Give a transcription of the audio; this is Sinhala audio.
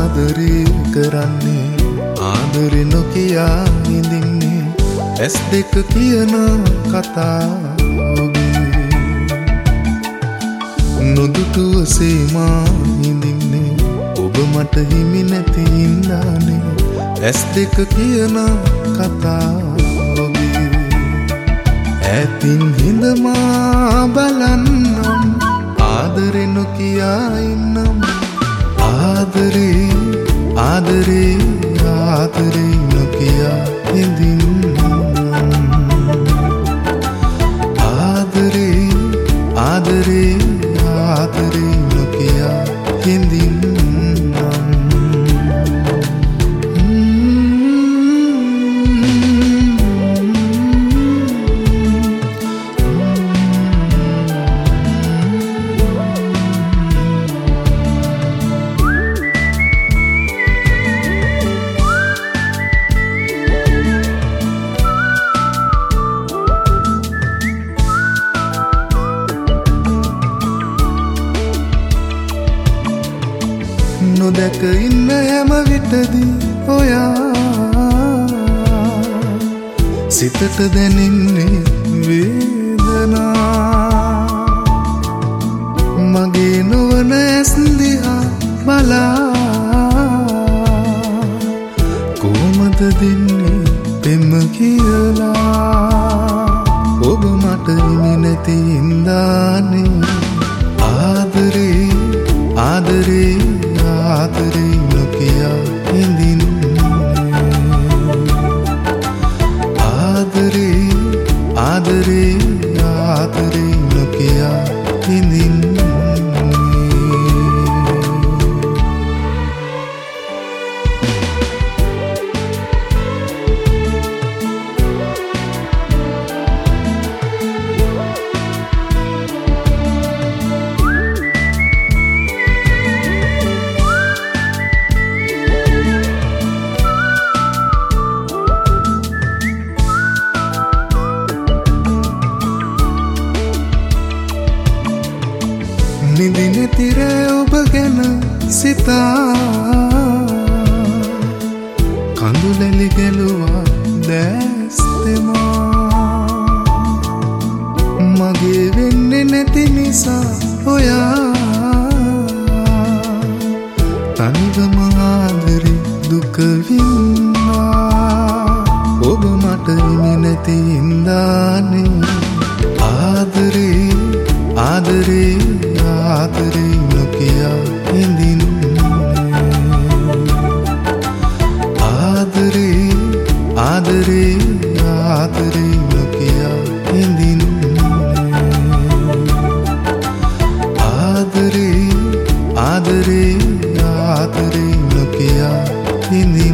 ආදරේ කරන්නේ ආදරේ නොකියා ඉඳින්නේ ඇස් දෙක කියන කතා ඔබේ නොදුටුවසේ මා ඉඳින්නේ ඔබ මට හිමි නැති ඉඳානේ ඇස් දෙක කියන කතා ඔබේ ඇතින් හිඳමා බලන්නම් ආදරේ නොකියා ඉන්නම් ආදරේ ආදරේ ආදරේ නොකියා ඉඳින්නම් ආදරේ ආදරේ ආදරේ නොකියා ඉඳින්නම් නොදැක ඉන්න හැම විටදී ඔයා සිතට දැනෙන්නේ වේදනා මගේ නොවන ඇස් දිහා බලා කොහොමද දෙන්නේ පෙම කියලා ඔබ මට හිමි නැති ඉඳානේ ආදරේ ආදරේ ආදරේ නොකියා ඉඳින්නේ ආදරේ ආදරේ ආදරේ නොකියා ඉඳින්නේ නිදින තිර ඔබ ගැන සිතා කඳුලැලි ගැලුවා දැස් දෙමා මගේ වෙන්නේ නැති නිසා ඔයා තනිවම ආදරේ දුක වින්නා ඔබ මට හිමි නැති ඉඳානේ ආදරේ ආදරේ ආදරේ නොකියා ඉඳින්නේ ආදරේ ආදරේ ආදරේ නොකියා ඉඳින්නේ ආදරේ ආදරේ ආදරේ නොකියා ඉඳින්නේ